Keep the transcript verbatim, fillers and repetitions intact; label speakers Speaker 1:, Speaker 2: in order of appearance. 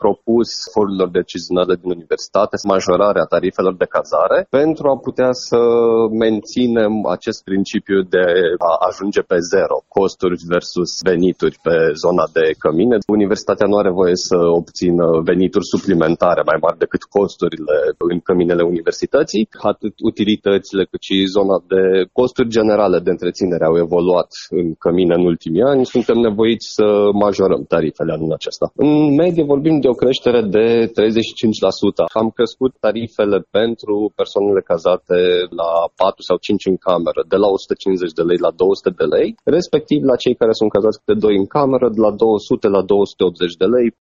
Speaker 1: propus forurilor decizionale din universitate majorarea tarifelor de cazare pentru a putea să menținem acest principiu de a ajunge pe zero, costuri versus venituri pe zona de cămine. Universitatea nu are voie să obțină venituri suplimentare mai mari decât costurile în căminele universității. Atât utilitățile cât și zona de costuri generale de întreținere au evoluat în cămine în ultimii ani. Suntem nevoiți să majorăm tarifele anul acesta. În medie vorbim de o creștere de treizeci și cinci la sută. Am crescut tarifele pentru persoanele cazate la patru sau cinci în cameră, de la o sută cincizeci de lei la două sute de lei, respectiv la cei care sunt cazați de doi în cameră, de la două sute la două sute optzeci de lei